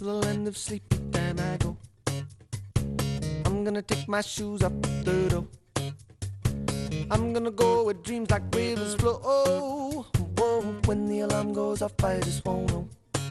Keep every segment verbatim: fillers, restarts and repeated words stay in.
to the land of sleep, but then I go. I'm gonna take my shoes off the door. I'm gonna go where dreams like rivers flow. Oh, whoa, when the alarm goes off, I just won't know.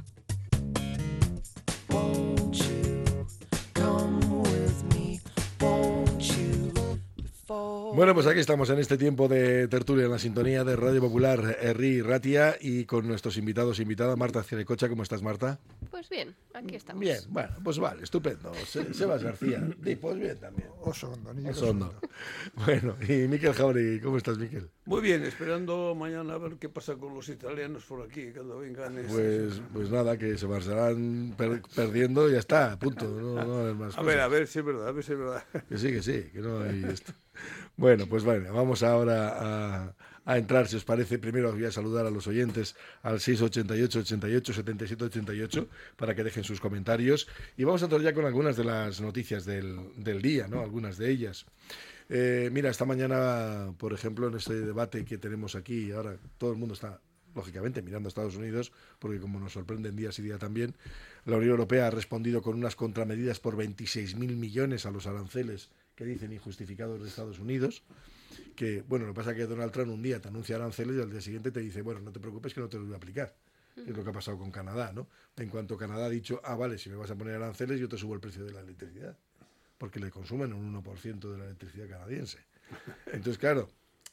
Won't you come with me? Won't you? Before... Bueno, pues aquí estamos en este tiempo de tertulia en la sintonía de Radio Popular, Herri Ratia, y con nuestros invitados e invitada, Marta Cirecocha. ¿Cómo estás, Marta? Pues bien, aquí estamos. Bien, bueno, pues vale, estupendo. Se, Sebas García, sí, pues bien también. Osondo, niño Osondo. Bueno, y Miquel Jauregui, ¿cómo estás, Miquel? Muy bien, esperando mañana a ver qué pasa con los italianos por aquí, cuando vengan. Pues, pues nada, que se marcharán per, perdiendo y ya está, punto. No, no hay más a cosas. ver, a ver si es verdad, a ver si es verdad. Que sí, que sí, que no hay esto. Bueno, pues vale, vamos ahora a, a entrar, si os parece. Primero voy a saludar a los oyentes al seis ochenta y ocho, ochenta y ocho, setenta y siete ochenta y ocho para que dejen sus comentarios. Y vamos a entrar ya con algunas de las noticias del, del día, ¿no? Algunas de ellas. Eh, mira, esta mañana, por ejemplo, en este debate que tenemos aquí, ahora todo el mundo está, lógicamente, mirando a Estados Unidos, porque como nos sorprenden día sí día también, la Unión Europea ha respondido con unas contramedidas por veintiséis mil millones a los aranceles que dicen injustificados de Estados Unidos, que, bueno, lo que pasa es que Donald Trump un día te anuncia aranceles y al día siguiente te dice, bueno, no te preocupes que no te los voy a aplicar, que es lo que ha pasado con Canadá, ¿no? En cuanto Canadá ha dicho, ah, vale, si me vas a poner aranceles, yo te subo el precio de la electricidad, porque le consumen un uno por ciento de la electricidad canadiense. Entonces, claro,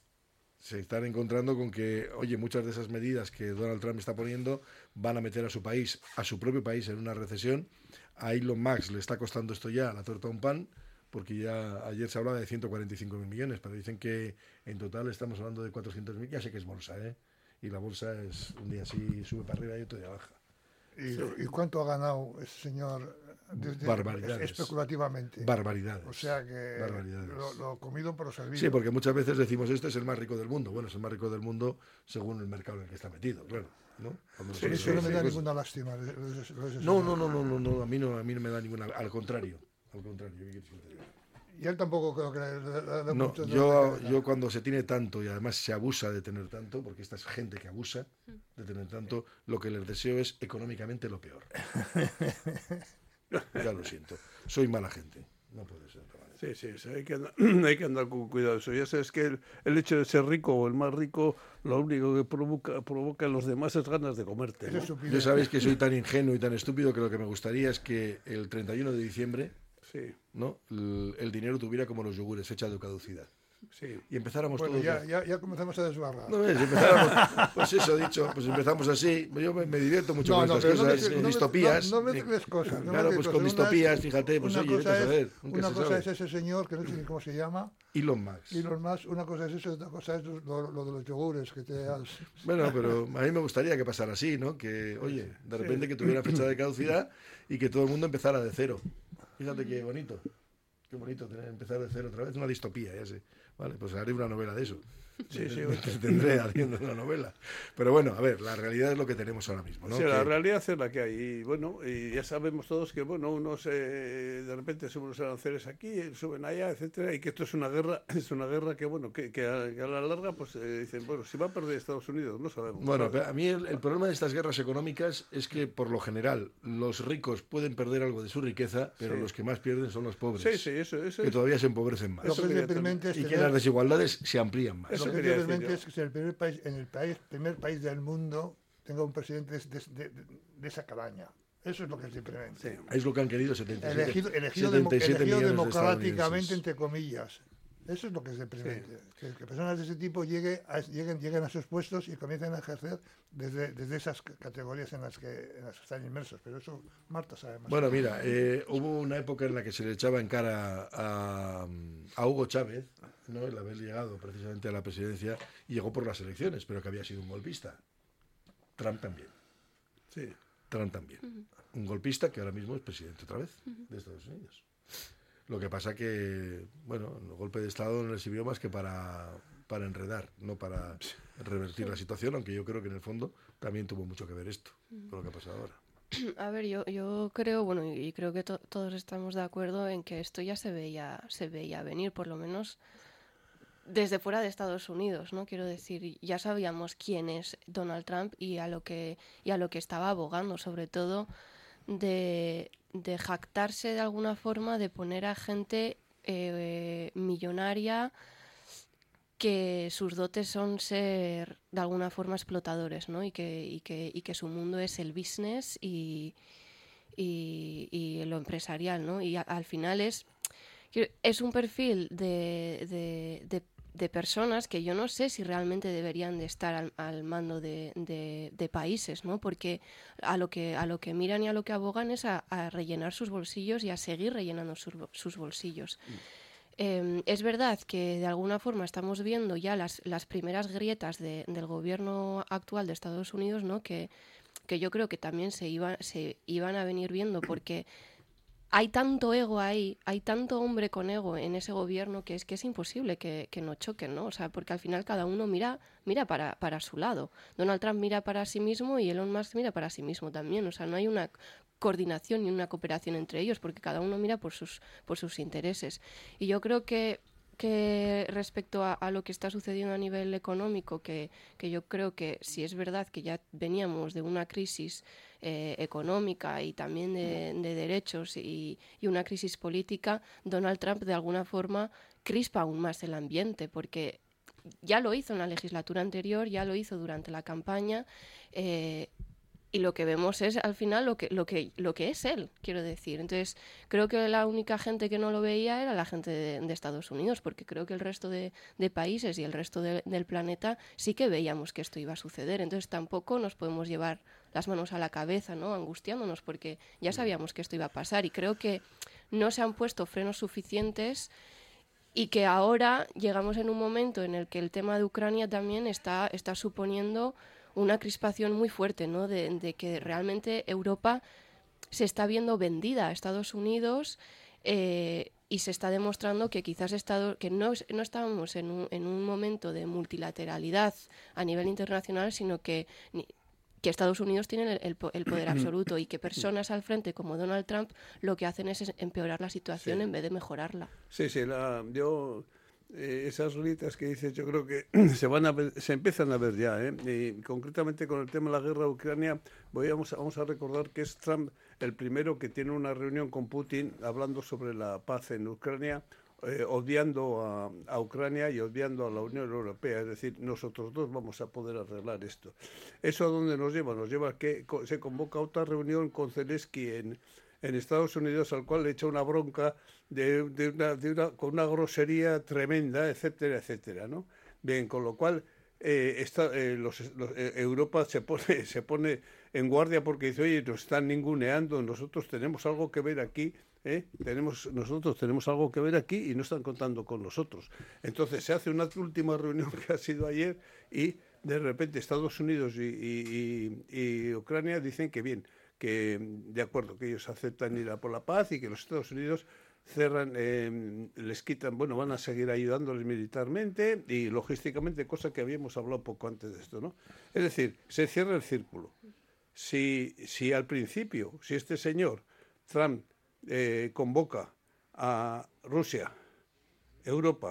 se están encontrando con que, oye, muchas de esas medidas que Donald Trump está poniendo van a meter a su país, a su propio país, en una recesión. A Elon Musk le está costando esto ya la torta a un pan, porque ya ayer se hablaba de ciento cuarenta y cinco mil millones, pero dicen que en total estamos hablando de cuatrocientos mil, ya sé que es bolsa, ¿eh? Y la bolsa es un día sí sube para arriba y otro día baja. ¿Y, sí. ¿Y cuánto ha ganado ese señor desde, barbaridades. especulativamente? Barbaridades. O sea que barbaridades. Lo, lo comido por lo servido. Sí, porque muchas veces decimos, este es el más rico del mundo. Bueno, es el más rico del mundo según el mercado en el que está metido, claro, ¿no? Sí, eso no me da ninguna lástima. Lo, lo, lo, no, no, no, no, no, no, a mí no, a mí no me da ninguna, al contrario, al contrario. Y él tampoco creo que le, le, le no, mucho yo, yo cuando se tiene tanto y además se abusa de tener tanto, porque esta es gente que abusa de tener tanto, lo que les deseo es económicamente lo peor. Ya lo siento, soy mala gente, no puede ser. Sí, sí, sí, hay que andar, hay que andar con cuidado. Eso ya sabes que el, el hecho de ser rico o el más rico, lo único que provoca, provoca en los demás es ganas de comerte, ¿no? Yo sabéis que soy tan ingenuo y tan estúpido que lo que me gustaría es que el treinta y uno de diciembre, sí, ¿no? el, el dinero tuviera como los yogures, fecha de caducidad. Sí. Y empezáramos bueno, todos. Ya, ya, ya comenzamos a desbarrar. No, si empezáramos, pues eso dicho, pues empezamos así. Yo me, me divierto mucho no, con no, estas cosas, no me, no distopías. No, no mezcles cosas. No claro, mezcles pues cosas. con distopías, es, fíjate, pues una oye, cosa, a es, ver, una cosa es ese señor, que no sé ni cómo se llama. Elon Musk. Elon Musk, una cosa es eso, otra cosa es lo, lo de los yogures que te has... Bueno, pero a mí me gustaría que pasara así, ¿no? Que, oye, de repente sí. que tuviera fecha de caducidad y que todo el mundo empezara de cero. Fíjate qué bonito. Qué bonito tener, empezar de cero otra vez. Una distopía, ya sé. Vale, pues haré una novela de eso. Sí, sí, me tendré haciendo una novela. Pero bueno, a ver, la realidad es lo que tenemos ahora mismo, ¿no? Sí, que... la realidad es la que hay. Y bueno, y ya sabemos todos que, bueno, unos eh, de repente suben los aranceles aquí, suben allá, etcétera, y que esto es una guerra, es una guerra que, bueno, que, que, a, que a la larga, pues eh, dicen, bueno, si va a perder Estados Unidos, no sabemos. Bueno, pero a mí el, el problema de estas guerras económicas es que, por lo general, los ricos pueden perder algo de su riqueza, pero sí. los que más pierden son los pobres. Sí, sí, eso, eso que todavía se empobrecen más. Lo que es deprimente es y tener... que las desigualdades se amplían más. Lo que es deprimente es que el primer país, en el país, primer país del mundo tenga un presidente de, de, de, de esa calaña. Eso es lo que es deprimente. Sí. Es lo que han querido setenta y siete, elegido, elegido, setenta y siete elegido millones democráticamente, de entre comillas. Eso es lo que es deprimente. Sí. Que, que personas de ese tipo llegue a, lleguen, lleguen a sus puestos y comiencen a ejercer desde, desde esas categorías en las, que, en las que están inmersos. Pero eso Marta sabe más. Bueno, mira, eh, hubo una época en la que se le echaba en cara a, a Hugo Chávez, ¿no? El haber llegado precisamente a la presidencia, y llegó por las elecciones, pero que había sido un golpista. Trump también. Sí. Trump también. Uh-huh. Un golpista que ahora mismo es presidente otra vez uh-huh. de Estados Unidos. Lo que pasa que, bueno, el golpe de Estado no le sirvió más que para, para enredar, no para revertir la situación, aunque yo creo que en el fondo también tuvo mucho que ver esto, con lo que ha pasado ahora. A ver, yo, yo creo, bueno, y creo que to- todos estamos de acuerdo en que esto ya se veía, se veía venir, por lo menos desde fuera de Estados Unidos, ¿no? Quiero decir, ya sabíamos quién es Donald Trump y a lo que, y a lo que estaba abogando, sobre todo de, de jactarse de alguna forma de poner a gente eh, millonaria que sus dotes son ser de alguna forma explotadores, ¿no? Y que, y que, y que su mundo es el business y, y, y lo empresarial, ¿no? Y a, al final es, es un perfil de, de, de, de personas que yo no sé si realmente deberían de estar al, al mando de, de, de países, ¿no? Porque a lo que, a lo que miran y a lo que abogan es a, a rellenar sus bolsillos y a seguir rellenando sus, sus bolsillos. Mm. Eh, es verdad que de alguna forma estamos viendo ya las, las primeras grietas de, del gobierno actual de Estados Unidos, ¿no? que, que yo creo que también se, iba, se iban a venir viendo, porque hay tanto ego ahí, hay tanto hombre con ego en ese gobierno que es que es imposible que, que no choquen, ¿no? O sea, porque al final cada uno mira, mira para, para su lado. Donald Trump mira para sí mismo y Elon Musk mira para sí mismo también. O sea, no hay una coordinación y una cooperación entre ellos, porque cada uno mira por sus, por sus intereses. Y yo creo que, que respecto a, a lo que está sucediendo a nivel económico, que, que yo creo que si es verdad que ya veníamos de una crisis eh, económica y también de, de derechos y, y una crisis política, Donald Trump de alguna forma crispa aún más el ambiente, porque ya lo hizo en la legislatura anterior, ya lo hizo durante la campaña, eh, y lo que vemos es al final lo que, lo que, lo que es él, quiero decir. Entonces, creo que la única gente que no lo veía era la gente de, de Estados Unidos, porque creo que el resto de, de países y el resto de, del planeta sí que veíamos que esto iba a suceder. Entonces, tampoco nos podemos llevar las manos a la cabeza, ¿no? Angustiándonos, porque ya sabíamos que esto iba a pasar. Y creo que no se han puesto frenos suficientes y que ahora llegamos en un momento en el que el tema de Ucrania también está, está suponiendo una crispación muy fuerte, ¿no? De, de que realmente Europa se está viendo vendida a Estados Unidos eh, y se está demostrando que quizás Estado, que no, no estábamos en un, en un momento de multilateralidad a nivel internacional, sino que, que Estados Unidos tiene el, el, el poder absoluto y que personas al frente como Donald Trump lo que hacen es empeorar la situación, sí, en vez de mejorarla. Sí, sí, la, yo... Eh, esas grietas que dices, yo creo que se van a ver, se empiezan a ver ya, ¿eh? Y concretamente con el tema de la guerra de Ucrania, voy a, vamos, a, vamos a recordar que es Trump el primero que tiene una reunión con Putin hablando sobre la paz en Ucrania, eh, odiando a, a Ucrania y odiando a la Unión Europea, es decir, nosotros dos vamos a poder arreglar esto. ¿Eso a dónde nos lleva? Nos lleva a que se convoca otra reunión con Zelensky en en Estados Unidos, al cual le echa una bronca de, de una, de una, con una grosería tremenda, etcétera, etcétera, ¿no? Bien, con lo cual eh, está, eh, los, los, eh, Europa se pone, se pone en guardia porque dice, oye, nos están ninguneando, nosotros tenemos algo que ver aquí, ¿eh? tenemos, nosotros tenemos algo que ver aquí y no están contando con nosotros. Entonces se hace una última reunión que ha sido ayer y de repente Estados Unidos y, y, y, y Ucrania dicen que bien, que de acuerdo, que ellos aceptan ir a por la paz y que los Estados Unidos cerran, eh, les quitan, bueno, van a seguir ayudándoles militarmente y logísticamente, cosa que habíamos hablado poco antes de esto, ¿no? Es decir, se cierra el círculo. Si, si al principio, si este señor, Trump, eh, convoca a Rusia, Europa,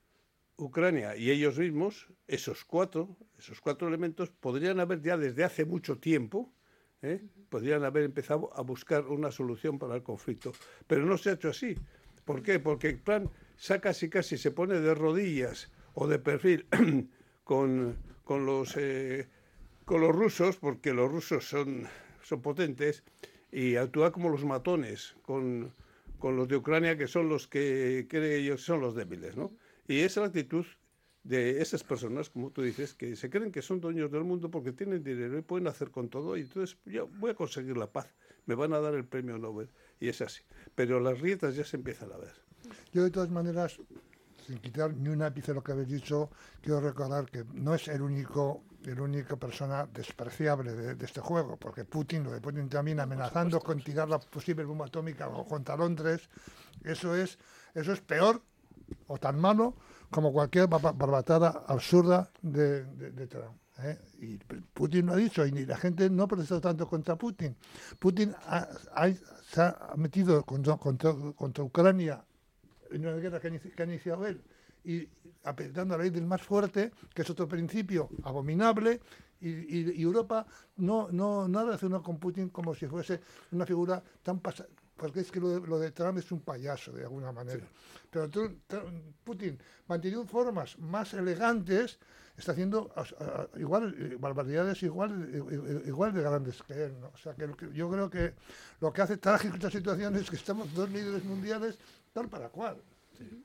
Ucrania y ellos mismos, esos cuatro, esos cuatro elementos podrían haber ya desde hace mucho tiempo, ¿eh? podrían haber empezado a buscar una solución para el conflicto, pero no se ha hecho así. ¿Por qué? Porque el plan casi casi se pone de rodillas o de perfil con, con, los, eh, con los rusos, porque los rusos son, son potentes, y actúa como los matones con, con los de Ucrania, que son los que creen ellos son los débiles, ¿no? Y esa es la actitud de esas personas, como tú dices, que se creen que son dueños del mundo porque tienen dinero y pueden hacer con todo, y entonces yo voy a conseguir la paz, me van a dar el premio Nobel, y es así. Pero las grietas ya se empiezan a ver. Yo, de todas maneras, sin quitar ni un ápice de lo que habéis dicho, quiero recordar que no es el único, el única persona despreciable de, de este juego, porque Putin, lo de Putin también amenazando con tirar la posible bomba atómica contra Londres, eso es, eso es peor o tan malo como cualquier barbatada absurda de, de, de Trump. ¿eh? Y Putin lo ha dicho, y la gente no ha protestado tanto contra Putin. Putin ha, ha, se ha metido contra, contra, contra Ucrania en una guerra que ha, que ha iniciado él, y apretando a la ley del más fuerte, que es otro principio abominable, y, y, y Europa no, no, no relaciona con Putin como si fuese una figura tan pasada, porque es que lo de, lo de Trump es un payaso de alguna manera. Sí. Pero tú, Putin, manteniendo formas más elegantes, está haciendo a, a, igual barbaridades igual, igual de grandes que él, ¿no? O sea, que yo creo que lo que hace trágico esta situación es que estamos dos líderes mundiales tal para cual. Sí.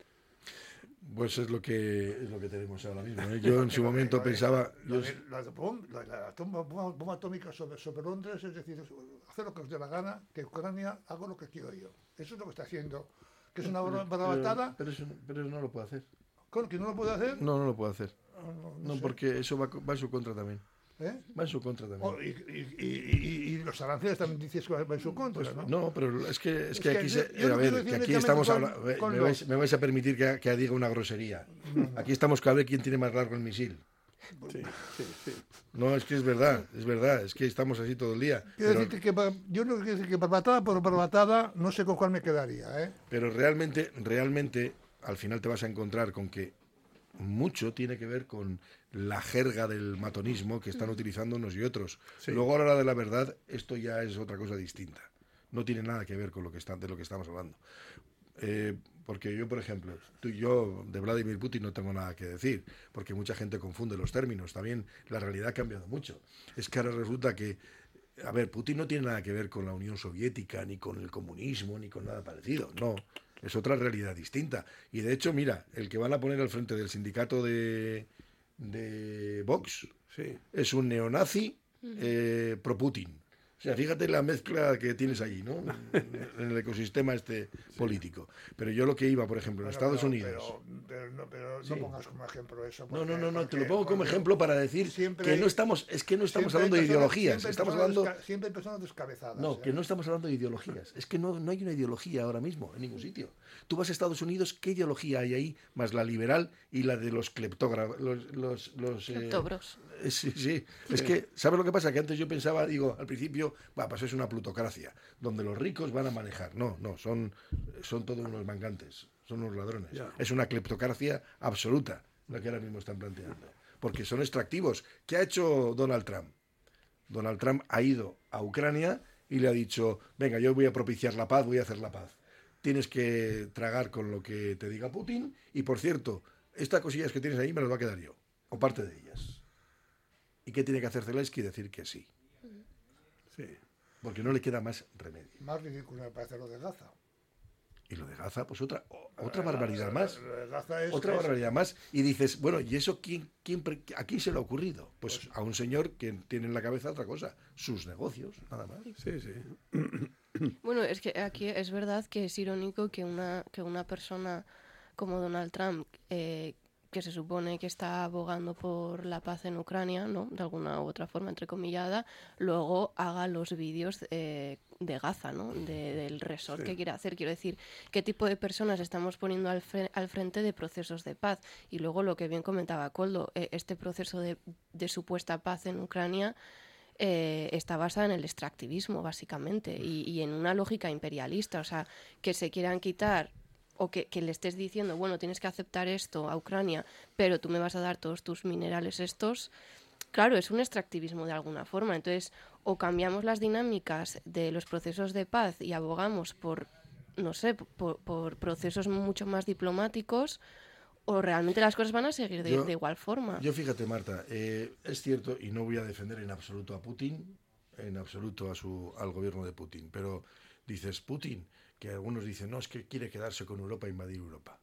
Pues es lo que es lo que tenemos ahora mismo, ¿eh? Yo en su momento pensaba... Lo de, lo de bomba, la, la bomba, bomba atómica sobre, sobre Londres, es decir, hacer lo que os dé la gana, que Ucrania haga lo que quiero yo. Eso es lo que está haciendo. Que es una barbatada... Pero, pero, eso, pero eso no lo puede hacer. ¿Con que no lo puede hacer? No, no lo puede hacer. No, no, no, no sé. Porque eso va, va en su contra también. ¿Eh? Va en su contra también. Oh, y, y, y, y los aranceles también dices que va en su contra, pues, ¿no? No, pero es que, es que es aquí, que se, yo, yo a ver, que aquí estamos con, hablando... con me, los... vais, me vais a permitir que, que diga una grosería. No, no. Aquí estamos que a ver quién tiene más largo el misil. Sí, sí, sí. No, es que es verdad, es verdad, es que estamos así todo el día. Quiero pero, decirte que yo no quiero decir que por batada por batada no sé con cuál me quedaría, ¿eh? Pero realmente, realmente, al final te vas a encontrar con que mucho tiene que ver con la jerga del matonismo que están utilizando unos y otros. Sí. Luego, a la hora de la verdad, esto ya es otra cosa distinta. No tiene nada que ver con lo que está, de lo que estamos hablando. Eh, porque yo, por ejemplo, tú y yo de Vladimir Putin no tengo nada que decir, porque mucha gente confunde los términos. También la realidad ha cambiado mucho. Es que ahora resulta que, a ver, Putin no tiene nada que ver con la Unión Soviética, ni con el comunismo, ni con nada parecido. No, es otra realidad distinta. Y de hecho, mira, el que van a poner al frente del sindicato de, de Vox sí. es un neonazi eh, pro-Putin. O sea, fíjate la mezcla que tienes allí, ¿no? En el ecosistema este sí. político. Pero yo lo que iba, por ejemplo, en bueno, Estados pero, Unidos... Pero, pero, no, pero sí. no pongas como ejemplo eso. Porque, no, no, no, no, te lo pongo como ejemplo para decir siempre, que no estamos... Es que no estamos hablando de personas, ideologías. Estamos hablando... Desca- siempre hay personas descabezadas. No, ¿eh? que no estamos hablando de ideologías. Es que no, no hay una ideología ahora mismo en ningún sitio. Tú vas a Estados Unidos, ¿qué ideología hay ahí? Más la liberal y la de los cleptógrafos. Los, los, los, Cleptóbros. Eh, sí, sí. Es que, ¿sabes lo que pasa? Que antes yo pensaba, digo, al principio, va, pues es una plutocracia, donde los ricos van a manejar. No, no, son, son todos unos mangantes, son unos ladrones. Ya. Es una cleptocracia absoluta, la que ahora mismo están planteando. Porque son extractivos. ¿Qué ha hecho Donald Trump? Donald Trump ha ido a Ucrania y le ha dicho, venga, yo voy a propiciar la paz, voy a hacer la paz. Tienes que tragar con lo que te diga Putin y, por cierto, estas cosillas que tienes ahí me las va a quedar yo, o parte de ellas. ¿Y qué tiene que hacer Zelensky? Decir que sí. Sí. Porque no le queda más remedio. Más ridículo me parece lo de Gaza. Y lo de Gaza, pues otra otra barbaridad más. Lo de Gaza es, Otra es... barbaridad más. Y dices, bueno, ¿y eso quién, quién, a quién se le ha ocurrido? Pues, pues a un señor que tiene en la cabeza otra cosa, sus negocios, nada más. Sí, sí. Bueno, es que aquí es verdad que es irónico que una, que una persona como Donald Trump, eh, que se supone que está abogando por la paz en Ucrania, ¿no? De alguna u otra forma, entrecomillada, luego haga los vídeos eh, de Gaza, ¿no? De, del resort sí. que quiere hacer. Quiero decir, ¿qué tipo de personas estamos poniendo al, fre- al frente de procesos de paz? Y luego lo que bien comentaba Koldo, eh, este proceso de, de supuesta paz en Ucrania eh, está basado en el extractivismo, básicamente, y, y en una lógica imperialista, o sea, que se quieran quitar... o que, que le estés diciendo, bueno, tienes que aceptar esto a Ucrania, pero tú me vas a dar todos tus minerales estos, claro, es un extractivismo de alguna forma. Entonces, o cambiamos las dinámicas de los procesos de paz y abogamos por, no sé, por, por procesos mucho más diplomáticos, o realmente las cosas van a seguir de, yo, de igual forma. Yo fíjate, Marta, eh, es cierto, y no voy a defender en absoluto a Putin, en absoluto a su, al gobierno de Putin, pero dices, Putin... que algunos dicen, no, es que quiere quedarse con Europa e invadir Europa.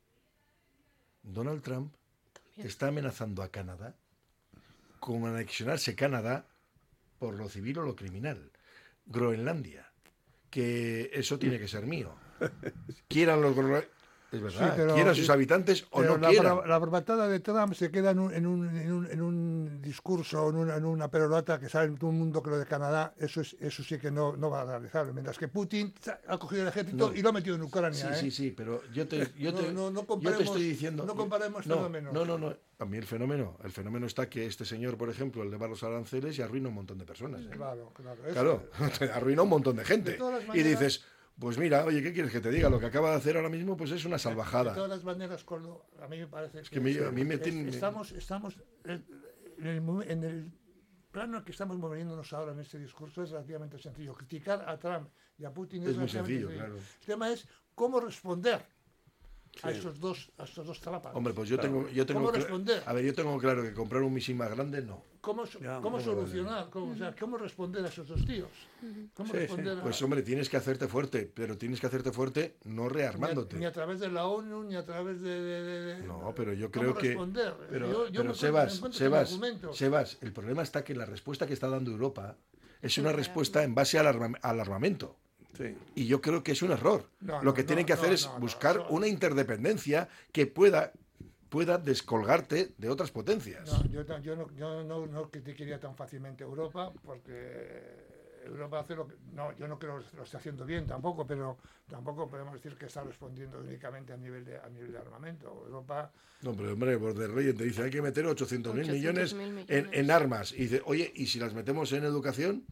Donald Trump También. está amenazando a Canadá con anexionarse Canadá por lo civil o lo criminal. Groenlandia, que eso tiene que ser mío. Quieran los groenlandeses... Es verdad, sí, pero, quieran sus habitantes o no la, quieran. La, la barbatada de Trump se queda en un, en un, en un, en un discurso, en una, en una perorata que sabe todo el mundo que lo de Canadá, eso es eso sí que no, no va a realizarlo. Mientras que Putin ha cogido el ejército no. y lo ha metido en Ucrania. Sí, ¿eh? sí, sí, pero yo te, yo te, no, no, no yo te estoy diciendo... No comparemos no, fenómenos. No, no, no. A mí el fenómeno, el fenómeno está que este señor, por ejemplo, eleva los aranceles y arruina un montón de personas. ¿eh? Claro, claro. Claro, arruina un montón de gente. De maneras, y dices... Pues mira, oye, ¿qué quieres que te diga? Lo que acaba de hacer ahora mismo pues es una De salvajada. todas las maneras, Coldo, a mí me parece Es que me- a mí me es- tiene- estamos, estamos en el, mo- en el plano en que estamos moviéndonos ahora en este discurso es relativamente sencillo. Criticar a Trump y a Putin es, Es muy relativamente sencillo, claro. El tema es cómo responder a Sí. estos dos, a estos dos trápalos. Hombre, pues yo Claro. tengo, yo tengo ¿Cómo cla- responder? A ver, yo tengo claro que comprar un misil más grande no. ¿Cómo, so- Ya, cómo no, solucionar? Cómo, o sea, ¿cómo responder a esos dos tíos? ¿Cómo Sí, sí. responder a- Pues hombre, tienes que hacerte fuerte, pero tienes que hacerte fuerte no ni, a, rearmándote. ni a través de la ONU, ni a través de... de- de- de- No, pero yo ¿Cómo creo que... responder? Pero, Yo- yo pero me encuentro- Sebas, me encuentro Sebas, sin argumentos. Sebas, el problema está que la respuesta que está dando Europa es una Claro. respuesta en base al, arma- al armamento. Sí. Y yo creo que es un error. No, Lo no, que no, tienen que no, hacer es no, no, buscar no. una interdependencia que pueda, pueda descolgarte de otras potencias. No, yo, ta- yo, no, yo no, no criticaría tan fácilmente a Europa, porque Europa hace lo que... No, yo no creo que lo esté haciendo bien tampoco, pero tampoco podemos decir que está respondiendo únicamente a nivel de, a nivel de armamento. Europa... No, pero hombre, von der Leyen te dice hay que meter ochocientos mil millones, ochocientos mil en, millones. en armas. Y dice, oye, ¿y si las metemos en educación?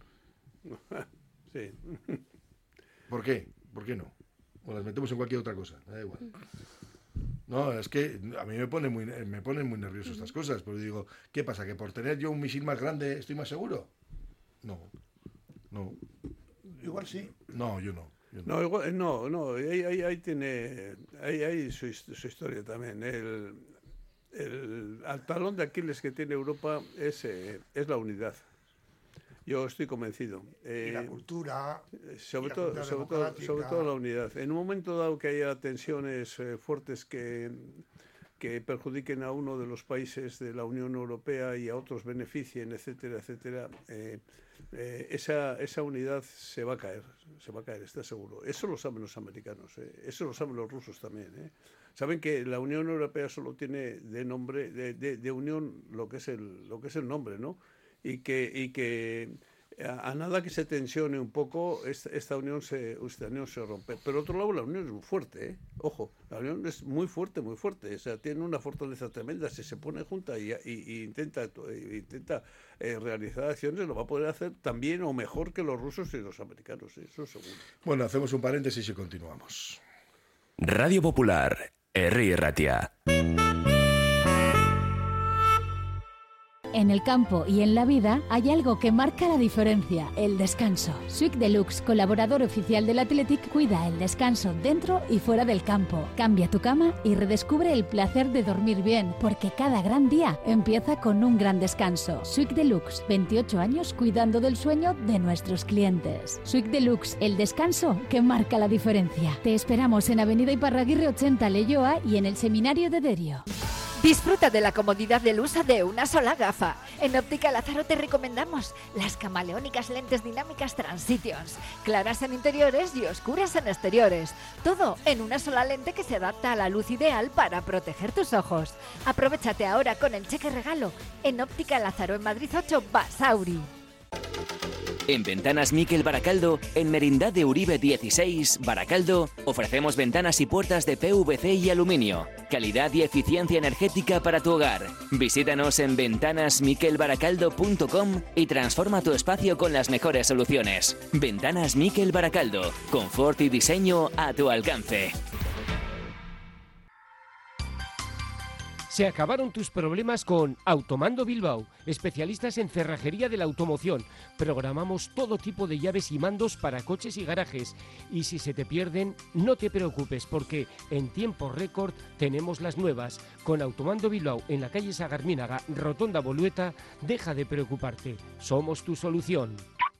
Sí. ¿Por qué? ¿Por qué no? O las metemos en cualquier otra cosa, me da igual. No, es que a mí me pone muy, me ponen muy nervioso estas cosas, porque digo, ¿qué pasa? ¿Que por tener yo un misil más grande estoy más seguro? No, no, Igual sí. no, yo no. yo no. No, igual, no, no, ahí, ahí, ahí tiene, ahí, ahí su, his- su historia también. El, el, al talón de Aquiles que tiene Europa es, eh, es la unidad. Yo estoy convencido. Y la Eh, cultura... sobre, y la todo, cultura sobre, todo, democrática. sobre todo la unidad. En un momento dado que haya tensiones eh, fuertes que, que perjudiquen a uno de los países de la Unión Europea y a otros beneficien, etcétera, etcétera, eh, eh, esa, esa unidad se va a caer, se va a caer, está seguro. Eso lo saben los americanos, eh, eso lo saben los rusos también. eh. Saben que la Unión Europea solo tiene de nombre, de, de, de unión lo que es el, lo que es el nombre, ¿no? Y que, y que a, a nada que se tensione un poco, esta, esta, unión se, esta unión se rompe. Pero otro lado, la unión es muy fuerte, ¿eh? Ojo, la unión es muy fuerte, muy fuerte. O sea, tiene una fortaleza tremenda. Si se pone junta y, y, y intenta, y intenta eh, realizar acciones, lo va a poder hacer también o mejor que los rusos y los americanos, eso seguro. Bueno, hacemos un paréntesis y continuamos. Radio Popular, Herri Ratia. En el campo y en la vida hay algo que marca la diferencia, el descanso. Suic Deluxe, colaborador oficial del Athletic, cuida el descanso dentro y fuera del campo. Cambia tu cama y redescubre el placer de dormir bien, porque cada gran día empieza con un gran descanso. Suic Deluxe, veintiocho años cuidando del sueño de nuestros clientes. Suic Deluxe, el descanso que marca la diferencia. Te esperamos en Avenida Iparraguirre ochenta, Leioa, y en el Seminario de Derio. Disfruta de la comodidad del uso de una sola gafa. En Óptica Lázaro te recomendamos las camaleónicas lentes dinámicas Transitions, claras en interiores y oscuras en exteriores. Todo en una sola lente que se adapta a la luz ideal para proteger tus ojos. Aprovechate ahora con el cheque regalo en Óptica Lázaro en Madrid ocho, Basauri. En Ventanas Miquel Baracaldo, en Merindad de Uribe dieciséis, Baracaldo, ofrecemos ventanas y puertas de P V C y aluminio. Calidad y eficiencia energética para tu hogar. Visítanos en ventanas miquel baracaldo punto com y transforma tu espacio con las mejores soluciones. Ventanas Miquel Baracaldo, confort y diseño a tu alcance. Se acabaron tus problemas con Automando Bilbao, especialistas en cerrajería de la automoción. Programamos todo tipo de llaves y mandos para coches y garajes. Y si se te pierden, no te preocupes, porque en tiempo récord tenemos las nuevas. Con Automando Bilbao en la calle Sagarmínaga, Rotonda Bolueta, deja de preocuparte. Somos tu solución.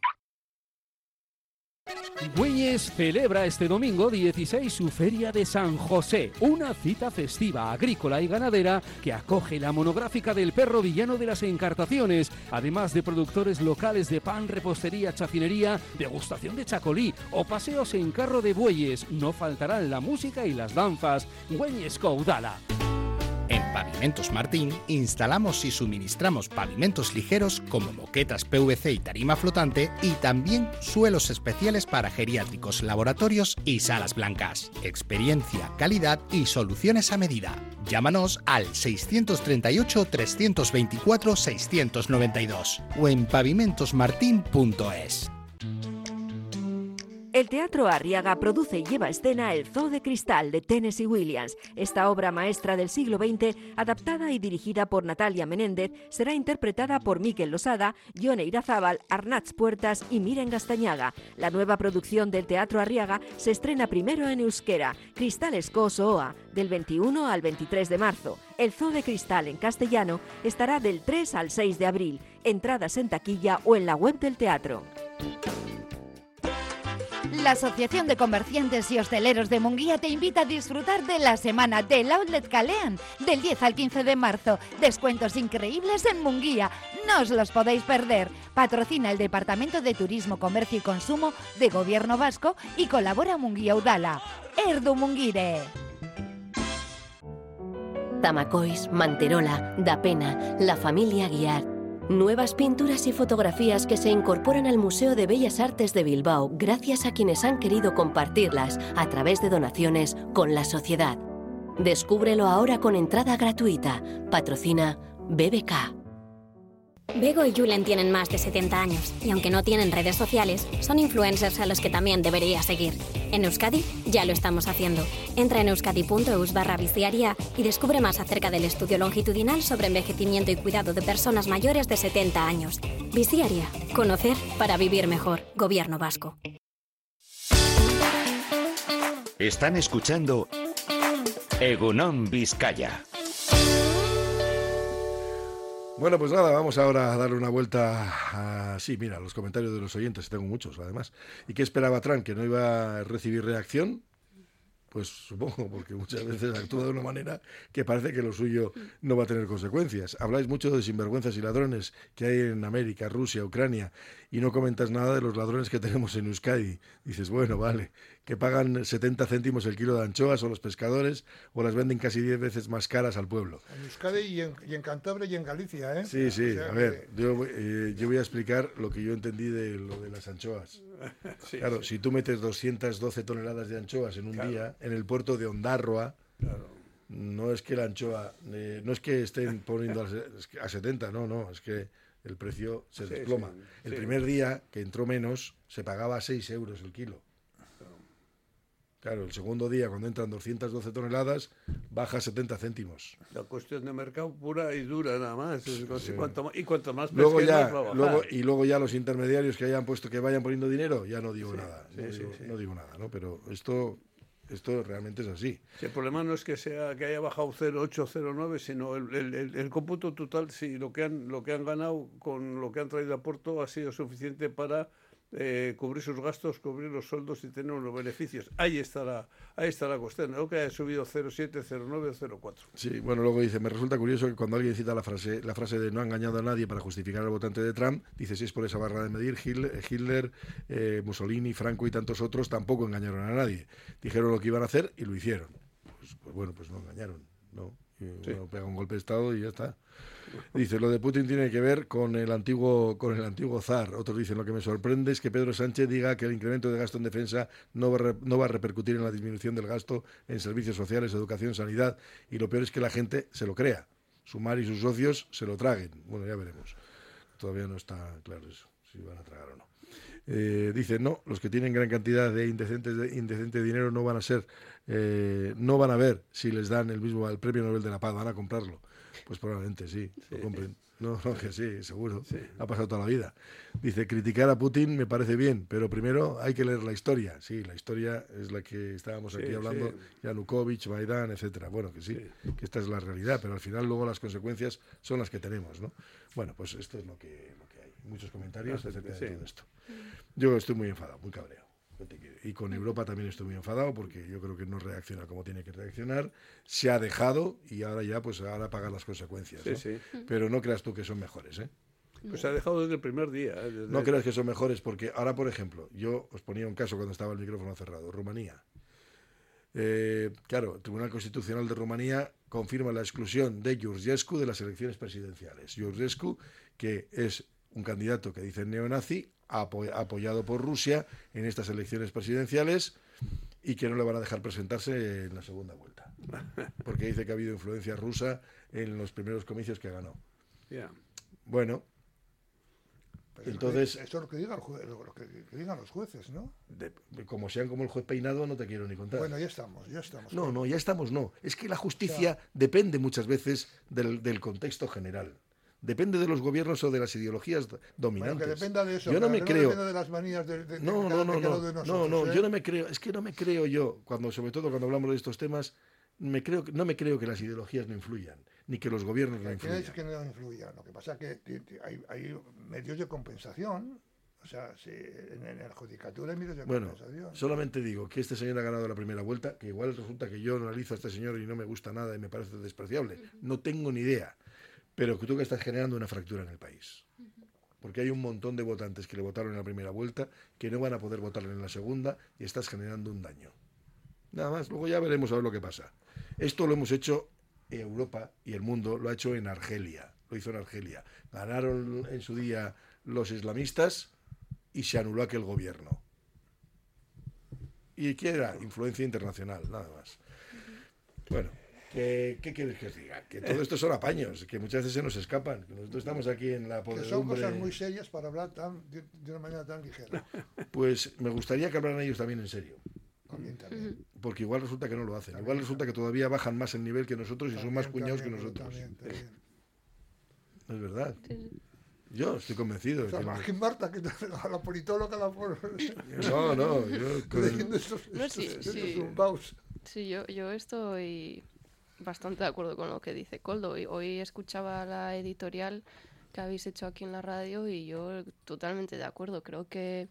Güeñes celebra este domingo dieciséis su Feria de San José, una cita festiva, agrícola y ganadera que acoge la monográfica del perro villano de las encartaciones, además de productores locales de pan, repostería, chacinería, degustación de chacolí o paseos en carro de bueyes. No faltarán la música y las danzas. Güeñes Caudala. En Pavimentos Martín instalamos y suministramos pavimentos ligeros como moquetas P V C y tarima flotante, y también suelos especiales para geriátricos, laboratorios y salas blancas. Experiencia, calidad y soluciones a medida. Llámanos al seiscientos treinta y ocho, trescientos veinticuatro, seiscientos noventa y dos o en pavimentos martin punto es. El Teatro Arriaga produce y lleva a escena El Zoo de Cristal de Tennessee Williams. Esta obra maestra del siglo veinte, adaptada y dirigida por Natalia Menéndez, será interpretada por Mikel Losada, Yone Irazábal, Arnaz Puertas y Miren Gastañaga. La nueva producción del Teatro Arriaga se estrena primero en euskera, Cristal Escoso Oa, del veintiuno al veintitrés de marzo. El Zoo de Cristal en castellano estará del tres al seis de abril. Entradas en taquilla o en la web del teatro. La Asociación de Comerciantes y Hosteleros de Munguía te invita a disfrutar de la semana del Outlet Calean del diez al quince de marzo. Descuentos increíbles en Munguía. No os los podéis perder. Patrocina el Departamento de Turismo, Comercio y Consumo de Gobierno Vasco y colabora Munguía Udala. Erdu Mungire. Tamacois, Manterola, Da Pena, La Familia Guiar. Nuevas pinturas y fotografías que se incorporan al Museo de Bellas Artes de Bilbao gracias a quienes han querido compartirlas a través de donaciones con la sociedad. Descúbrelo ahora con entrada gratuita. Patrocina B B K. Bego y Julen tienen más de setenta años y aunque no tienen redes sociales, son influencers a los que también deberías seguir. En Euskadi ya lo estamos haciendo. Entra en euskadi.eus barra biziaria y descubre más acerca del estudio longitudinal sobre envejecimiento y cuidado de personas mayores de setenta años. Biziaria. Conocer para vivir mejor. Gobierno Vasco. Están escuchando Egunon Vizcaya. Bueno, pues nada, vamos ahora a darle una vuelta a... Sí, mira, los comentarios de los oyentes, tengo muchos además. ¿Y qué esperaba Trump? ¿Que no iba a recibir reacción? Pues supongo, porque muchas veces actúa de una manera que parece que lo suyo no va a tener consecuencias. Habláis mucho de sinvergüenzas y ladrones que hay en América, Rusia, Ucrania, y no comentas nada de los ladrones que tenemos en Euskadi. Dices, bueno, vale, que pagan setenta céntimos el kilo de anchoas o los pescadores, o las venden casi diez veces más caras al pueblo. En Euskadi y en, y en Cantabria y en Galicia, ¿eh? Sí, sí, o sea, a ver, que... yo, eh, yo voy a explicar lo que yo entendí de lo de las anchoas. Sí, claro, sí. Si tú metes doscientas doce toneladas de anchoas en un claro. día en el puerto de Ondarroa, claro. no es que la anchoa, eh, no es que estén poniendo a setenta, no, no, es que el precio se sí, desploma. Sí, el sí. primer día, que entró menos, se pagaba a seis euros el kilo. Claro, el segundo día, cuando entran doscientas doce toneladas, baja setenta céntimos. La cuestión de mercado pura y dura, nada más. Sí. Cuanto más y cuanto más luego ya, más luego, Y luego ya los intermediarios que hayan puesto que vayan poniendo dinero, ya no digo sí, nada. Sí, no, sí, digo, sí. no digo nada, ¿no? Pero esto, esto realmente es así. Sí, el problema no es que sea que haya bajado cero coma ocho, cero coma nueve, sino el, el, el, el cómputo total, si lo que han lo que han ganado con lo que han traído a puerto ha sido suficiente para... Eh, cubrir sus gastos, cubrir los sueldos y tener unos beneficios. Ahí está la, ahí está la cuestión, no que haya subido cero coma siete, cero coma nueve o cero coma cuatro. Sí, bueno, luego dice, me resulta curioso que cuando alguien cita la frase la frase de no ha engañado a nadie para justificar al votante de Trump, dice, si es por esa barra de medir, Hitler, Hitler eh, Mussolini, Franco y tantos otros tampoco engañaron a nadie. Dijeron lo que iban a hacer y lo hicieron. Pues, pues bueno, pues no engañaron, ¿no? Y, sí. Bueno, pega un golpe de Estado y ya está. Dice, lo de Putin tiene que ver con el antiguo con el antiguo zar. Otros dicen, lo que me sorprende es que Pedro Sánchez diga que el incremento de gasto en defensa no va, a re, no va a repercutir en la disminución del gasto en servicios sociales, educación, sanidad, y lo peor es que la gente se lo crea. Sumar y sus socios se lo traguen. Bueno, ya veremos. Todavía no está claro eso, si van a tragar o no. Eh, dice, no, los que tienen gran cantidad de indecentes de indecente dinero no van a ser, eh, no van a ver si les dan el mismo el premio Nobel de la Paz, van a comprarlo. Pues probablemente sí, sí. Lo compren. No, no, que sí, seguro. Sí. Ha pasado toda la vida. Dice, criticar a Putin me parece bien, pero primero hay que leer la historia. Sí, la historia es la que estábamos aquí sí, hablando, sí. Yanukovych, Maidán, etcétera. Bueno, que sí, sí, que esta es la realidad, pero al final luego las consecuencias son las que tenemos, ¿no? Bueno, pues esto es lo que, lo que hay. Muchos comentarios acerca sí. de todo esto. Yo estoy muy enfadado, muy cabreado. Y con Europa también estoy muy enfadado porque yo creo que no reacciona como tiene que reaccionar. Se ha dejado y ahora ya pues ahora paga las consecuencias, ¿no? Sí, sí. Pero no creas tú que son mejores, ¿eh? Pues se ha dejado desde el primer día. ¿eh? Desde no el... creas que son mejores porque ahora, por ejemplo, yo os ponía un caso cuando estaba el micrófono cerrado. Rumanía. Eh, claro, el Tribunal Constitucional de Rumanía confirma la exclusión de Georgescu de las elecciones presidenciales. Georgescu, que es un candidato que dicen neonazi, apoyado por Rusia en estas elecciones presidenciales y que no le van a dejar presentarse en la segunda vuelta porque dice que ha habido influencia rusa en los primeros comicios que ganó. Yeah. Bueno, Entonces, eso es lo que digan, lo que, que digan los jueces, ¿no? De, de, como sean como el juez Peinado, no te quiero ni contar. Bueno, ya estamos, ya estamos. No, no, ya estamos, no. Es que la justicia o sea, depende muchas veces del, del contexto general. Depende de los gobiernos o de las ideologías dominantes. Bueno, que dependa de eso. Yo no me no creo. Depende de las manías de, de, no, de, no, de, no, de no, de nosotros, no, no. ¿eh? Yo no me creo. Es que no me creo yo, cuando sobre todo cuando hablamos de estos temas, me creo, no me creo que las ideologías no influyan, ni que los gobiernos no influyan. ¿Quién dice que no influyan? Lo que pasa es que hay, hay medios de compensación. O sea, si en, en la judicatura hay medios de bueno, compensación. Solamente digo que este señor ha ganado la primera vuelta, que igual resulta que yo analizo a este señor y no me gusta nada y me parece despreciable. No tengo ni idea. Pero que tú que estás generando una fractura en el país. Porque hay un montón de votantes que le votaron en la primera vuelta que no van a poder votarle en la segunda y estás generando un daño. Nada más, luego ya veremos a ver lo que pasa. Esto lo hemos hecho en Europa y el mundo lo ha hecho en Argelia. Lo hizo en Argelia. Ganaron en su día los islamistas y se anuló aquel gobierno. ¿Y qué era? Influencia internacional, nada más. Bueno. ¿Qué, ¿Qué quieres que os diga? Que todo esto son apaños, que muchas veces se nos escapan. Que nosotros estamos aquí en la podredumbre. Que son cosas muy serias para hablar tan, de, de una manera tan ligera. Pues me gustaría que hablaran ellos también en serio. También, también. Porque igual resulta que no lo hacen. También, igual resulta también. que todavía bajan más el nivel que nosotros y También, son más cuñados también, que nosotros. También, también. Es verdad. Yo estoy convencido. O sea, que más no... que Marta, que a la politóloga, la por... No, no, yo... Con el... estos, no, sí, estos sí. zumbaos. Sí, yo, yo estoy bastante de acuerdo con lo que dice Koldo. Hoy, hoy escuchaba la editorial que habéis hecho aquí en la radio y yo totalmente de acuerdo. Creo que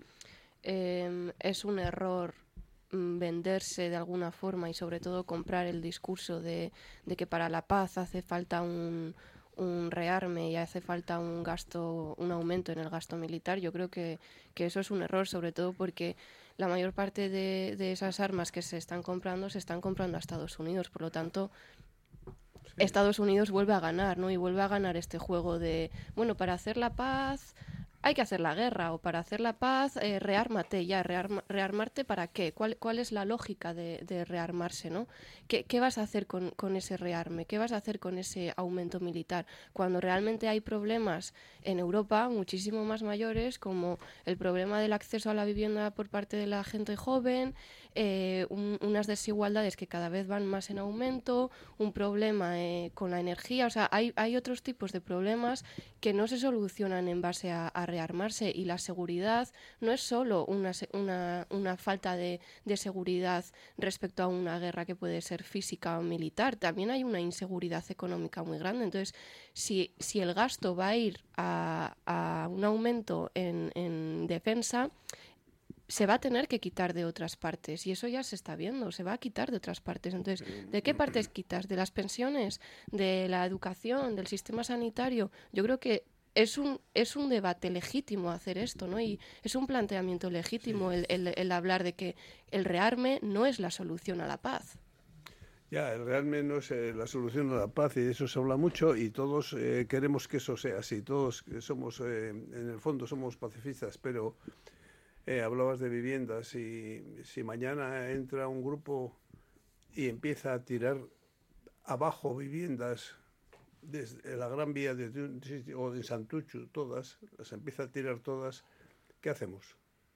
eh, es un error venderse de alguna forma y sobre todo comprar el discurso de, de que para la paz hace falta un, un rearme y hace falta un gasto, un aumento en el gasto militar. Yo creo que, que eso es un error, sobre todo porque la mayor parte de, de esas armas que se están comprando se están comprando a Estados Unidos, por lo tanto sí. Estados Unidos vuelve a ganar, ¿no? Y vuelve a ganar este juego de, bueno, para hacer la paz hay que hacer la guerra, o para hacer la paz, eh, reármate ya, rearma, rearmarte ¿para qué? ¿Cuál, cuál es la lógica de, de rearmarse, ¿no? ¿Qué, qué vas a hacer con, con ese rearme? ¿Qué vas a hacer con ese aumento militar? Cuando realmente hay problemas en Europa muchísimo más mayores, como el problema del acceso a la vivienda por parte de la gente joven, eh, un, unas desigualdades que cada vez van más en aumento, un problema eh, con la energía, o sea, hay, hay otros tipos de problemas que no se solucionan en base a, a rearmarse, y la seguridad no es solo una, una, una falta de, de seguridad respecto a una guerra que puede ser física o militar, también hay una inseguridad económica muy grande. Entonces, si, si el gasto va a ir a, a un aumento en, en defensa, se va a tener que quitar de otras partes, y eso ya se está viendo, se va a quitar de otras partes. Entonces, ¿de qué partes quitas? ¿De las pensiones? ¿De la educación? ¿Del sistema sanitario? Yo creo que es un es un debate legítimo hacer esto, ¿no? Y es un planteamiento legítimo el, el, el hablar de que el rearme no es la solución a la paz. Ya, el rearme no es eh, la solución a la paz, y de eso se habla mucho, y todos eh, queremos que eso sea así. Todos somos, eh, en el fondo, somos pacifistas, pero eh, hablabas de viviendas, y si mañana entra un grupo y empieza a tirar abajo viviendas desde la Gran Vía de, de, o de Santuchu, todas, las empieza a tirar todas, ¿qué hacemos?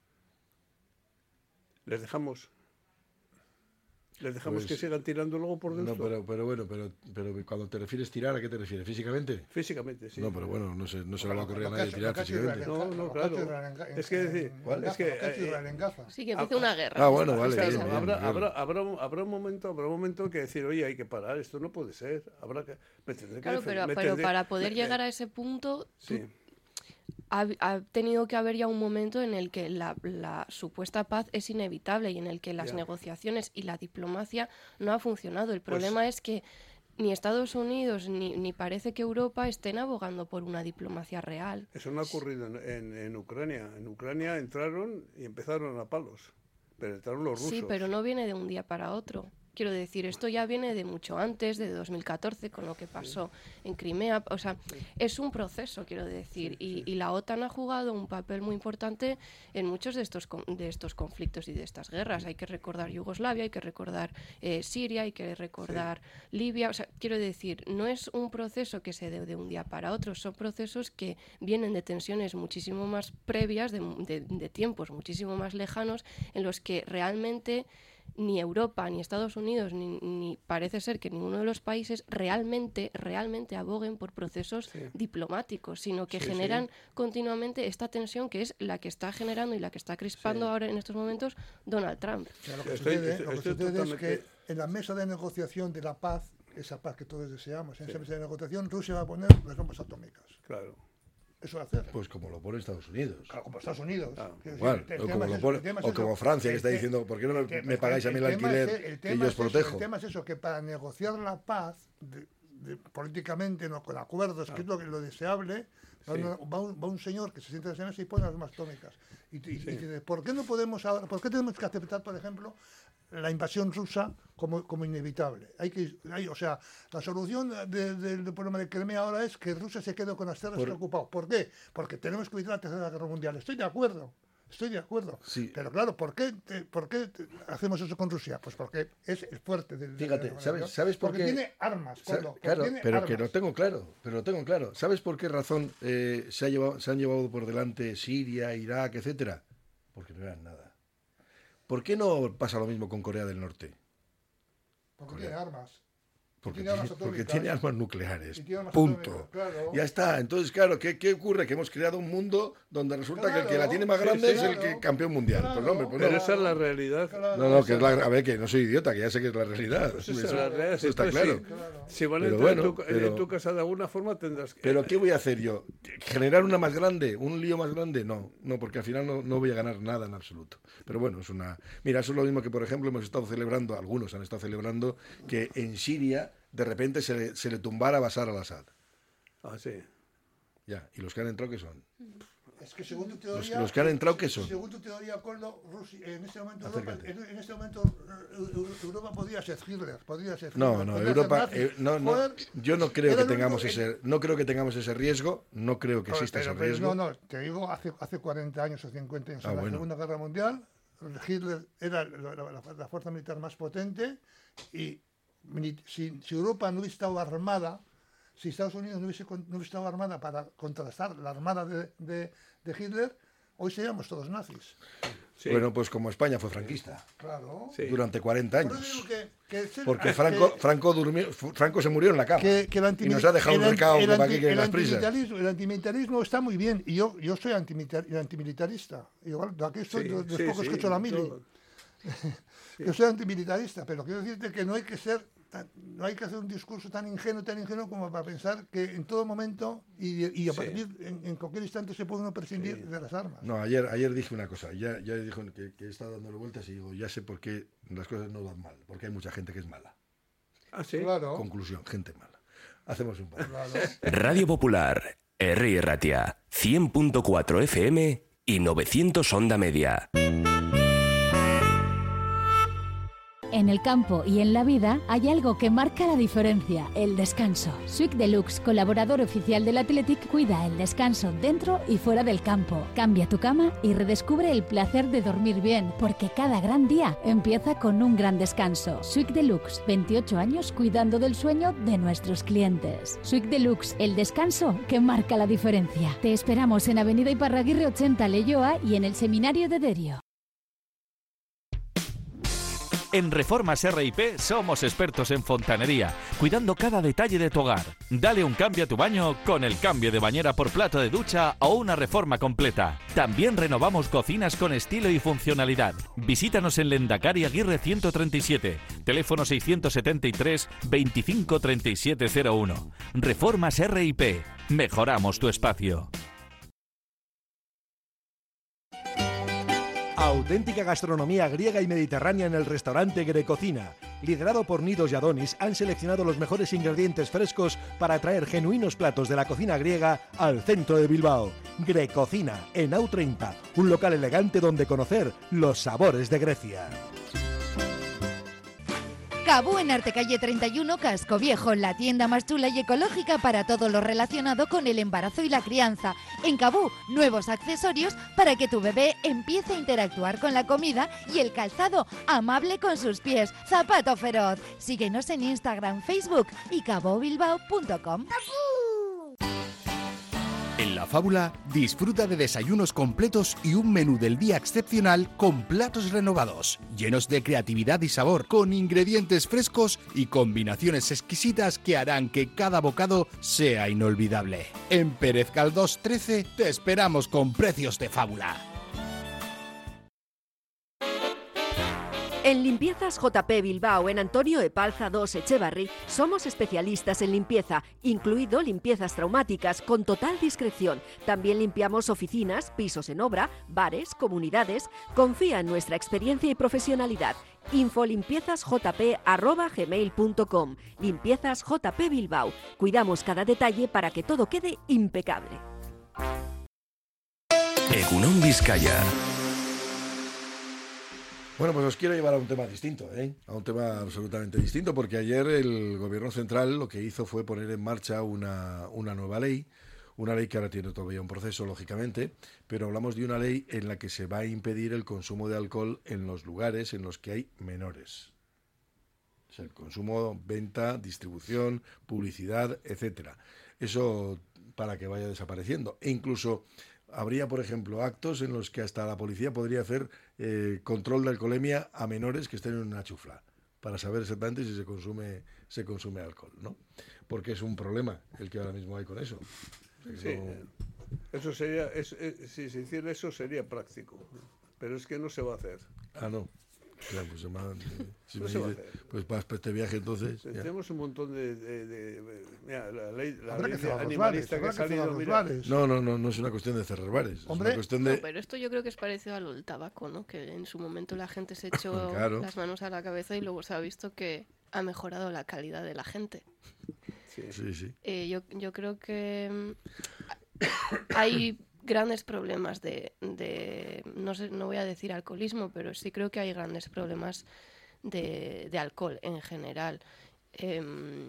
¿Les dejamos? ¿Les dejamos Pues, que sigan tirando luego por dentro? No, pero, pero bueno, pero, pero cuando te refieres tirar, ¿a qué te refieres? ¿Físicamente? Físicamente, sí. No, pero bueno, no se, no se le va a ocurrir a Bueno, nadie casi- tirar casi físicamente. No, no, claro. Es que decir, ¿Cuál? es que Casi eh, Israel en Gaza. Sí, que empiece una guerra. Ah, bueno, vale. Claro, bien, bien, habrá, claro. habrá, habrá, un, habrá un momento, habrá un momento que decir, oye, hay que parar, esto no puede ser. Habrá que, me tendré que Claro, defen- pero, me pero tendré- para poder me- llegar a ese punto, Sí. ha, ha tenido que haber ya un momento en el que la, la supuesta paz es inevitable y en el que las Ya. negociaciones y la diplomacia no ha funcionado. El problema es que ni Estados Unidos ni, ni parece que Europa estén abogando por una diplomacia real. Eso no ha ocurrido en, en, en Ucrania. En Ucrania entraron y empezaron a palos, pero entraron los rusos. Sí, pero no viene de un día para otro. Quiero decir, esto ya viene de mucho antes, de dos mil catorce, con lo que pasó sí. en Crimea. O sea, sí. es un proceso, quiero decir, sí, y, sí. y la OTAN ha jugado un papel muy importante en muchos de estos, de estos conflictos y de estas guerras. Hay que recordar Yugoslavia, hay que recordar eh, Siria, hay que recordar sí. Libia. O sea, quiero decir, no es un proceso que se dé de un día para otro, son procesos que vienen de tensiones muchísimo más previas, de, de, de tiempos muchísimo más lejanos, en los que realmente ni Europa, ni Estados Unidos, ni, ni parece ser que ninguno de los países realmente, realmente aboguen por procesos sí. diplomáticos, sino que sí, generan sí. continuamente esta tensión que es la que está generando y la que está crispando sí. ahora en estos momentos Donald Trump. O sea, lo que estoy, sucede, estoy, lo que sucede totalmente... es que en la mesa de negociación de la paz, esa paz que todos deseamos, en sí. esa mesa de negociación, Rusia va a poner las bombas atómicas. Claro. Eso va a hacer. Pues como lo pone Estados Unidos. Claro, como Estados Unidos. Ah, igual, decir, o, como, lo pone, o como Francia, que está diciendo, ¿por qué no me, me pagáis a mí el, el alquiler es, el que yo os protejo? Eso, el tema es eso, que para negociar la paz, de, de, políticamente, no con acuerdos, ah. que es lo, lo deseable, sí. va, va, un, va un señor que se sienta en esa mesa y pone las bombas atómicas. Y, y, sí. y dice, ¿por qué no podemos ahora, por qué tenemos que aceptar, por ejemplo, la invasión rusa como, como inevitable? Hay que, hay, o sea, la solución de, de, del problema de Crimea ahora es que Rusia se quede con las tierras por... que ha ocupado. ¿Por qué? Porque tenemos que evitar la Tercera Guerra Mundial. Estoy de acuerdo, estoy de acuerdo. Sí. Pero claro, ¿por qué, te, ¿por qué te, hacemos eso con Rusia? Pues porque es el fuerte del... Fíjate, de ¿sabes, ¿sabes por porque qué? Porque tiene armas, Coldo, claro, tiene pero armas. que lo tengo claro, pero lo tengo claro. ¿Sabes por qué razón eh, se, ha llevado, se han llevado por delante Siria, Irak, etcétera? Porque no eran nada. ¿Por qué no pasa lo mismo con Corea del Norte? Porque Corea. tiene armas. Porque tiene, tiene, armas porque tiene armas nucleares. Armas punto. Atómicas, claro. Ya está. Entonces, claro, ¿qué, ¿qué ocurre? Que hemos creado un mundo donde resulta claro, que el que la tiene más grande sí, sí, es el claro, que campeón mundial. Claro, pues, hombre, pues pero no. esa es la realidad. Claro, no, no, que es la, a ver, que no soy idiota, que ya sé que es la realidad. Pues eso, esa es la realidad. eso está claro. Sí, claro. Si van a pero entrar bueno, en, tu, pero, en tu casa de alguna forma tendrás que... Pero ¿qué voy a hacer yo? ¿Generar una más grande? ¿Un lío más grande? No, no, porque al final no, no voy a ganar nada en absoluto. Pero bueno, es una... Mira, eso es lo mismo que, por ejemplo, hemos estado celebrando, algunos han estado celebrando, que en Siria de repente se le, se le tumbara a Bashar al-Assad. Ah, sí. Ya, ¿y los que han entrado qué son? Es que según tu teoría... Los, los que han entrado ¿qué son? Según tu teoría, Coldo, Rusia, en este momento, Europa, en, en este momento Europa podría ser Hitler, podría ser Hitler, No, no, Europa... Eh, no, no, Poder, yo no creo que tengamos único, ese... No creo que tengamos ese riesgo, no creo que exista pero, ese pero, riesgo. No, no, te digo, hace, hace cuarenta años o cincuenta años, ah, en la bueno. Segunda Guerra Mundial, Hitler era la, la, la, la fuerza militar más potente y si, si Europa no hubiese estado armada, si Estados Unidos no hubiese, no hubiese estado armada para contrastar la armada de, de, de Hitler, hoy seríamos todos nazis. Sí. Bueno, pues como España fue franquista. Claro. Sí. Durante cuarenta años. Por que, que ser, Porque Franco, que, Franco, durmió, Franco se murió en la cama. Que, que el y nos ha dejado el, un recado el, para anti, que el, las prisas. El antimilitarismo está muy bien. Y yo, yo soy antimilitar, antimilitarista. Igual, de aquí estoy, sí, de los sí, pocos sí, que he hecho la mili. Sí. Yo soy antimilitarista, pero quiero decirte que no hay que ser... No hay que hacer un discurso tan ingenuo, tan ingenuo como para pensar que en todo momento y, y a sí. partir, en, en cualquier instante se puede uno prescindir sí. de las armas. No, ayer, ayer dije una cosa, ya, ya dijo que, que he estado dándole vueltas y digo, ya sé por qué las cosas no van mal, porque hay mucha gente que es mala. Ah, sí. Claro. Conclusión, gente mala. Hacemos un par. Claro. Radio Popular, R. Ratia, cien punto cuatro F M y novecientos onda media. En el campo y en la vida hay algo que marca la diferencia, el descanso. Swick Deluxe, colaborador oficial del Athletic, cuida el descanso dentro y fuera del campo. Cambia tu cama y redescubre el placer de dormir bien, porque cada gran día empieza con un gran descanso. Swick Deluxe, veintiocho años cuidando del sueño de nuestros clientes. Swick Deluxe, el descanso que marca la diferencia. Te esperamos en Avenida Iparraguirre ochenta, Leioa, y en el Seminario de Derio. En Reformas R y P somos expertos en fontanería, cuidando cada detalle de tu hogar. Dale un cambio a tu baño con el cambio de bañera por plato de ducha o una reforma completa. También renovamos cocinas con estilo y funcionalidad. Visítanos en Lendakari Aguirre ciento treinta y siete, teléfono seiscientos setenta y tres, veinticinco treinta y siete cero uno. Reformas R y P. Mejoramos tu espacio. Auténtica gastronomía griega y mediterránea en el restaurante Grecocina. Liderado por Nidos y Adonis, han seleccionado los mejores ingredientes frescos para traer genuinos platos de la cocina griega al centro de Bilbao. Grecocina, en A U treinta, un local elegante donde conocer los sabores de Grecia. Cabú en Artecalle treinta y uno, Casco Viejo, la tienda más chula y ecológica para todo lo relacionado con el embarazo y la crianza. En Cabú, nuevos accesorios para que tu bebé empiece a interactuar con la comida y el calzado amable con sus pies. Zapato Feroz. Síguenos en Instagram, Facebook y cabobilbao punto com. En La Fábula, disfruta de desayunos completos y un menú del día excepcional con platos renovados, llenos de creatividad y sabor, con ingredientes frescos y combinaciones exquisitas que harán que cada bocado sea inolvidable. En Pérez Galdós trece te esperamos con precios de fábula. En Limpiezas J P Bilbao, en Antonio Epalza dos Echevarri, somos especialistas en limpieza, incluido limpiezas traumáticas, con total discreción. También limpiamos oficinas, pisos en obra, bares, comunidades. Confía en nuestra experiencia y profesionalidad. infolimpiezasjp arroba gmail punto com. Limpiezas J P Bilbao. Cuidamos cada detalle para que todo quede impecable. Egunon Vizcaya. Bueno, pues os quiero llevar a un tema distinto, ¿eh? A un tema absolutamente distinto, porque ayer el Gobierno Central lo que hizo fue poner en marcha una, una nueva ley, una ley que ahora tiene todavía un proceso, lógicamente, pero hablamos de una ley en la que se va a impedir el consumo de alcohol en los lugares en los que hay menores. O sea, el consumo, venta, distribución, publicidad, etcétera. Eso para que vaya desapareciendo. E incluso habría, por ejemplo, actos en los que hasta la policía podría hacer eh, control de alcoholemia a menores que estén en una chufla, para saber exactamente si se consume se consume alcohol, ¿no? Porque es un problema el que ahora mismo hay con eso. Sí, eso, eso sería, es, es, si se hiciera eso sería práctico, pero es que no se va a hacer. Ah, no. Claro, pues, man, si no me se va a dice, hacer. pues para este viaje entonces. Sí, ya. tenemos un montón de, de, de, de mira, la ley, la Habrá ley que cerrar los animalista bares, que ha habrá que salido. cerrar los Mira, bares. No, no, no, no es una cuestión de cerrar bares. Hombre. Es una cuestión de. No, pero esto yo creo que es parecido a lo del tabaco, ¿no? Que en su momento la gente se echó Claro. las manos a la cabeza y luego se ha visto que ha mejorado la calidad de la gente. Sí, sí. sí. Eh, yo, yo creo que mm, hay grandes problemas de, de no sé, no voy a decir alcoholismo, pero sí creo que hay grandes problemas de, de alcohol en general. Eh,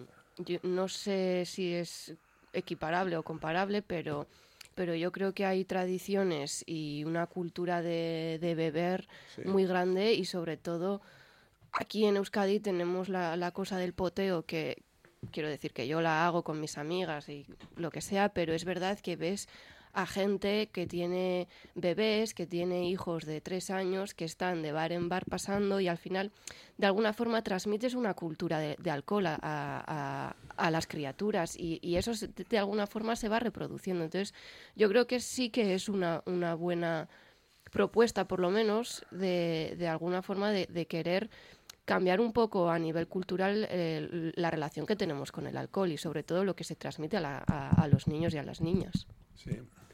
yo no sé si es equiparable o comparable, pero, pero yo creo que hay tradiciones y una cultura de, de beber Sí. muy grande, y sobre todo aquí en Euskadi tenemos la, la cosa del poteo, que quiero decir que yo la hago con mis amigas y lo que sea, pero es verdad que ves a gente que tiene bebés, que tiene hijos de tres años, que están de bar en bar pasando, y al final de alguna forma transmites una cultura de, de alcohol a, a, a las criaturas, y, y eso se, de alguna forma se va reproduciendo. Entonces yo creo que sí que es una, una buena propuesta, por lo menos, de, de alguna forma de, de querer cambiar un poco a nivel cultural eh, la relación que tenemos con el alcohol, y sobre todo lo que se transmite a, la, a, a los niños y a las niñas. Sí,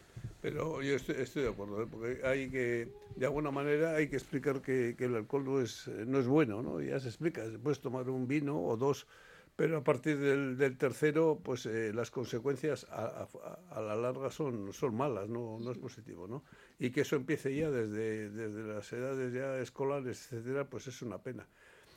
pero yo estoy, estoy de acuerdo, ¿eh? Porque hay que, de alguna manera, hay que explicar que, que el alcohol no es, no es bueno, ¿no? Ya se explica, puedes tomar un vino o dos, pero a partir del, del tercero, pues eh, las consecuencias a, a, a la larga son, son malas, no, no es positivo, ¿no? Y que eso empiece ya desde, desde las edades ya escolares, etcétera, pues es una pena.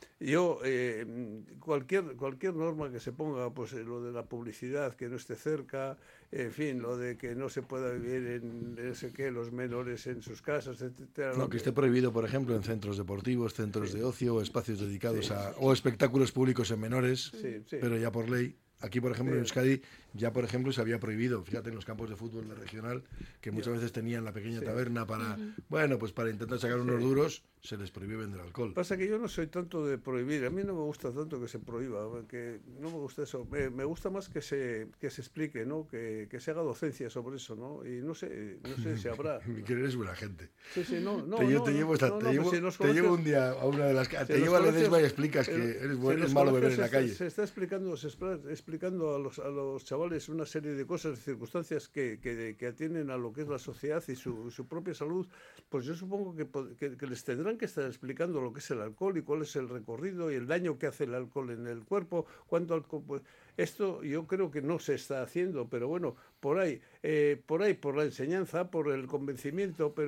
Yo, eh, cualquier cualquier norma que se ponga, pues eh, lo de la publicidad, que no esté cerca, en fin, lo de que no se pueda vivir en, en ese qué, los menores en sus casas, etcétera. No, lo que esté prohibido, por ejemplo, en centros deportivos, centros de ocio o espacios dedicados a o espectáculos públicos en menores, Sí, sí. pero ya por ley. Aquí, por ejemplo, en Sí. Euskadi, ya, por ejemplo, se había prohibido, fíjate, en los campos de fútbol de regional, que muchas veces tenían la pequeña Sí. taberna para, Ujú. bueno, pues para intentar sacar unos Sí. duros, se les prohibió vender alcohol. Pasa que yo no soy tanto de prohibir, a mí no me gusta tanto que se prohíba, que no me gusta eso, me, me gusta más que se que se explique, ¿no? Que, que se haga docencia sobre eso, ¿no? Y no sé, no sé si habrá. Que eres buena gente. Sí, sí, no, no, te, lle- no, te no, llevo, esta- no, te no, llevo, pues si nos te llevo conoces- un día a una de las ca- si te en llevo los a Ledesma y colegios- explicas que en- eres, si bueno, en es los malo beber en colegios la se calle. está- Se está explicando, se está explicando a los, a los chavales una serie de cosas, circunstancias que, que, que atienden a lo que es la sociedad y su, su propia salud. Pues yo supongo que, po- que, que les tendrán que estar explicando lo que es el alcohol y cuál es el recorrido y el daño que hace el alcohol en el cuerpo, cuánto alcohol. Pues, esto yo creo que no se está haciendo, pero bueno, por ahí, eh, por ahí, por la enseñanza, por el convencimiento, pero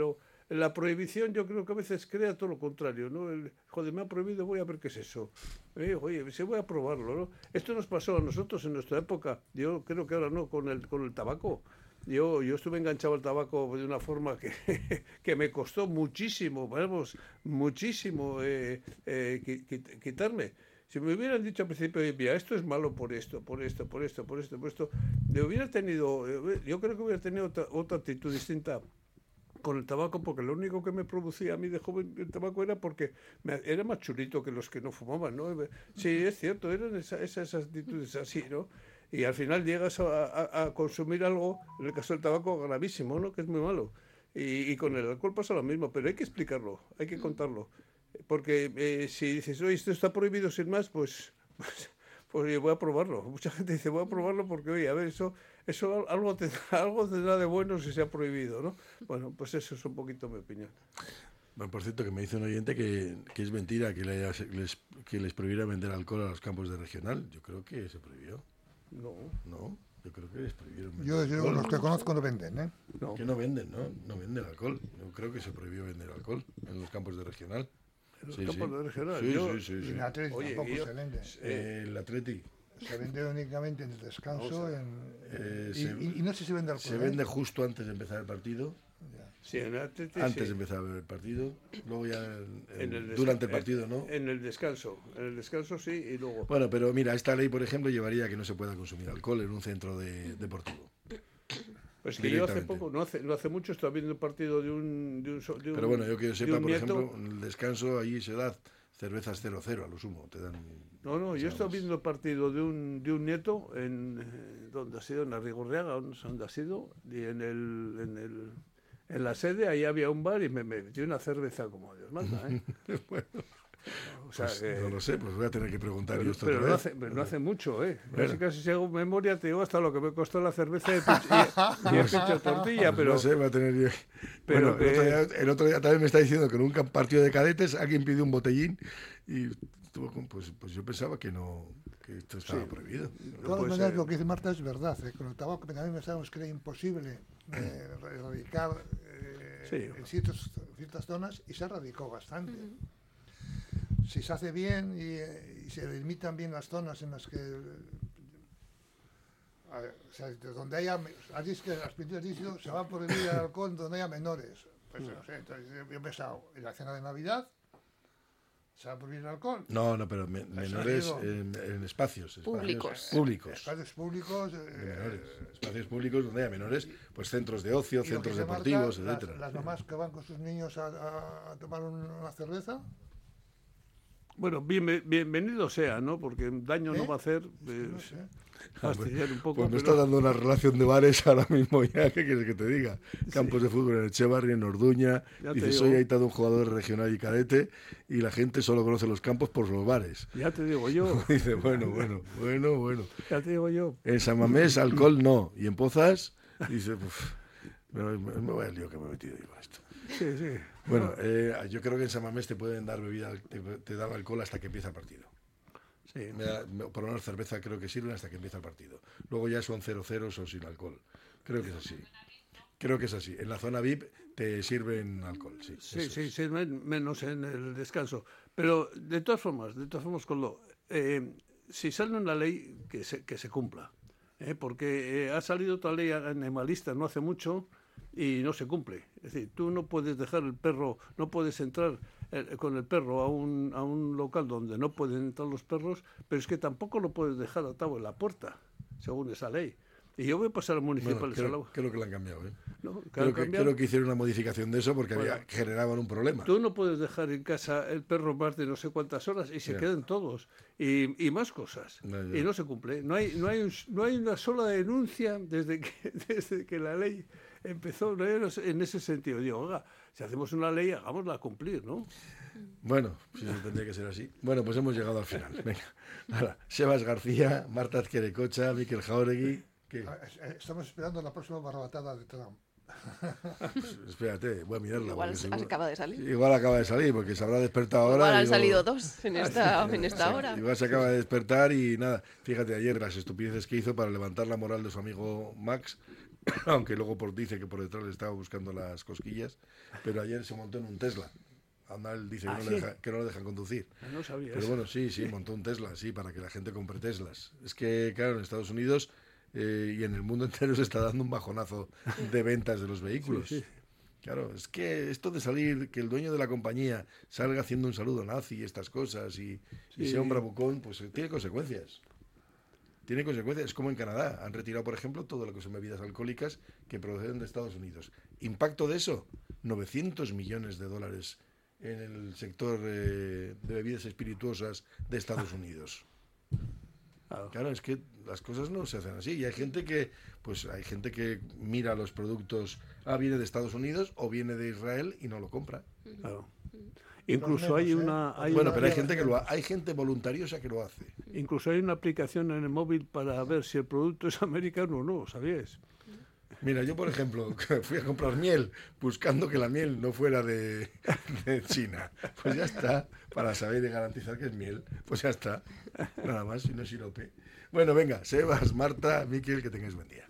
la prohibición yo creo que a veces crea todo lo contrario, ¿no? El, joder, me ha prohibido, voy a ver qué es eso. Eh, oye, se voy a probarlo, ¿no? Esto nos pasó a nosotros en nuestra época, yo creo que ahora no, con el, con el tabaco. Yo, yo estuve enganchado al tabaco de una forma que, que me costó muchísimo, vamos, muchísimo eh, eh, quitarme. Si me hubieran dicho al principio, mira, esto es malo por esto, por esto, por esto, por esto, por esto, le hubiera tenido, yo creo que hubiera tenido otra, otra actitud distinta con el tabaco, porque lo único que me producía a mí de joven el tabaco era porque me, era más chulito que los que no fumaban, ¿no? Sí, es cierto, eran esa, esas actitudes así, ¿no? Y al final llegas a, a, a consumir algo, en el caso del tabaco, gravísimo, ¿no? Que es muy malo. Y, y con el alcohol pasa lo mismo, pero hay que explicarlo, hay que contarlo. Porque eh, si dices, oye, esto está prohibido sin más, pues, pues, pues yo voy a probarlo. Mucha gente dice, voy a probarlo porque, oye, a ver, eso, eso algo, tendrá, algo tendrá de bueno si se ha prohibido, ¿no? Bueno, pues eso es un poquito mi opinión. Bueno, por cierto, que me dice un oyente que, que es mentira que, le haya, les, que les prohibiera vender alcohol a los campos de regional. Yo creo que se prohibió. No. No, yo creo que les prohibieron vender Yo, yo los que conozco no venden, ¿eh? No. Que no venden, ¿no? No venden alcohol. Yo creo que se prohibió vender alcohol en los campos de regional. ¿En los sí, campos sí. de regional? Sí, yo, sí, sí, sí. Y en Atleti Oye, tampoco yo, se vende. Eh, el Atleti. Se vende únicamente en el descanso. O sea, en, eh, y, se, y, y no sé si vende alcohol. Se ¿eh? vende justo antes de empezar el partido. Sí, en el Atleti, antes sí. de empezar el partido, luego ya en, en, en el durante el partido, ¿no? En el descanso, en el descanso sí, y luego... Bueno, pero mira, esta ley, por ejemplo, llevaría a que no se pueda consumir alcohol en un centro de, deportivo. Pues que yo hace poco, no hace, no hace mucho, estaba viendo el partido de un... De un, de un pero bueno, yo que sepa, por nieto. ejemplo, en el descanso allí se da cervezas cero cero a lo sumo, te dan... No, no, yo estaba viendo el partido de un, de un nieto en... ¿Dónde ha sido? En Arrigorriaga, no sé dónde ha sido, y en el... En el En la sede, ahí había un bar y me metí una cerveza como Dios manda, ¿eh? Bueno, o sea, pues, que, no lo sé, pues voy a tener que preguntar pero, yo esto pero, otra no vez. hace, pero no hace mucho, ¿eh? Bueno. Casi casi si hago memoria te digo hasta lo que me costó la cerveza y, y, y el pincho de tortilla, Pues pero... no sé, va a tener yo... Pero bueno, que... el, otro día, el otro día también me está diciendo que en un partido de cadetes alguien pidió un botellín y tuvo, pues, pues yo pensaba que no... que esto estaba Sí. prohibido. De No todas puede maneras, ser. lo que dice Marta es verdad. ¿eh? Con el tabaco también pensamos que era imposible eh, erradicar eh, Sí. en ciertos, ciertas zonas y se erradicó bastante. Si se hace bien y, eh, y se delimitan bien las zonas en las que... a ver, o sea, donde haya... Así es que las pinturas dicen se va a prohibir el alcohol donde haya menores. Pues no sé, entonces yo he pensado, en la cena de Navidad se va a prohibir el alcohol. No, no, pero me- menores digo. en, en espacios. espacios Públicos. Públicos. Espacios públicos... De eh, menores. Espacios públicos donde haya menores, pues centros de ocio, y lo que centros se marca, deportivos, las, etcétera. las mamás que van con sus niños a, a- a tomar un- una cerveza. Bueno, bien, bienvenido sea, ¿no? Porque daño ¿Eh? no va a hacer. No Eh, sé. fastidiar un poco. Pues me pero- está dando una relación de bares ahora mismo ya, ¿qué quieres que te diga? Campos de fútbol en Echevarri, en Orduña, Ya te dice, digo. soy ahí todo un jugador regional y cadete, y la gente solo conoce los campos por los bares. Ya te digo yo. Dice, bueno, bueno, bueno, bueno. Ya te digo yo. En San Mamés, alcohol no, y en Pozas, dice, "Uf, me, me, me voy al lío que me he metido yo con esto. Sí, sí. Bueno, eh, yo creo que en San Mamés te pueden dar bebida, te, te dan alcohol hasta que empieza el partido. Sí. Me da- me- por lo menos cerveza creo que sirven hasta que empieza el partido. Luego ya son cero cero, son sin alcohol. Creo que es así. Creo que es así. En la zona V I P te sirven alcohol, sí. Sí, eso sí, es. sí, men- menos en el descanso. Pero de todas formas, de todas formas, con lo, eh, si sale una ley que se, que se cumpla, ¿eh? Porque eh, ha salido otra ley animalista no hace mucho y no se cumple. Es decir, tú no puedes dejar el perro, no puedes entrar eh, con el perro a un, a un local donde no pueden entrar los perros, pero es que tampoco lo puedes dejar atado en la puerta, según esa ley. Y yo voy a pasar al municipal Bueno, de Salou. creo, creo que lo han cambiado, ¿eh? ¿No? ¿Que Creo han que, cambiado? creo que hicieron una modificación de eso porque Bueno. había, generaban un problema. Tú no puedes dejar en casa el perro más de no sé cuántas horas y se Ya. quedan todos. Y, y más cosas. Ya, ya. Y no se cumple. No hay, no hay, un- no hay una sola denuncia desde que, desde que la ley empezó. No hay una- en ese sentido. Digo, oiga, si hacemos una ley, hagámosla cumplir, ¿no? Bueno, sí, eso tendría que ser así. Bueno, pues hemos llegado al final. Venga. Ahora, Sebas García, Marta Azquerecocha, Miquel Jauregui. ¿Qué? Ah, es- eh, Estamos esperando la próxima barbatada de Trump. Pues, espérate, voy a mirarla. Igual porque se- seguro- acaba de salir. Igual acaba de salir, porque se habrá despertado ahora. Igual han digo- salido dos en esta, en esta Sí, hora. Igual se acaba de despertar y nada. Fíjate, ayer las estupideces que hizo para levantar la moral de su amigo Max, aunque luego por, dice que por detrás le estaba buscando las cosquillas, pero ayer se montó en un Tesla. Anda, él dice ¿Ah, que, no sí? le deja, que no lo dejan conducir. No sabía Pero eso. bueno, sí, sí, montó un Tesla, sí, para que la gente compre Teslas. Es que, claro, en Estados Unidos eh, y en el mundo entero se está dando un bajonazo de ventas de los vehículos. Sí, sí. Claro, es que esto de salir, que el dueño de la compañía salga haciendo un saludo nazi y estas cosas y, y Sí. sea un bravucón, pues tiene consecuencias. Tiene consecuencias. Es como en Canadá. Han retirado, por ejemplo, todo lo que son bebidas alcohólicas que proceden de Estados Unidos. Impacto de eso, novecientos millones de dólares en el sector eh, de bebidas espirituosas de Estados Unidos. Claro, es que las cosas no se hacen así. Y hay gente que, pues hay gente que mira los productos, ah, viene de Estados Unidos o viene de Israel y no lo compra. Claro. Incluso hay una... Hay bueno, una- pero hay gente que lo ha- hay gente voluntariosa que lo hace. Incluso hay una aplicación en el móvil para ver si el producto es americano o no, ¿sabíais? Mira, yo por ejemplo fui a comprar miel buscando que la miel no fuera de, de China. Pues ya está, para saber y garantizar que es miel. Pues ya está, nada más, y no sirope. Bueno, venga, Sebas, Marta, Miquel, que tengáis buen día.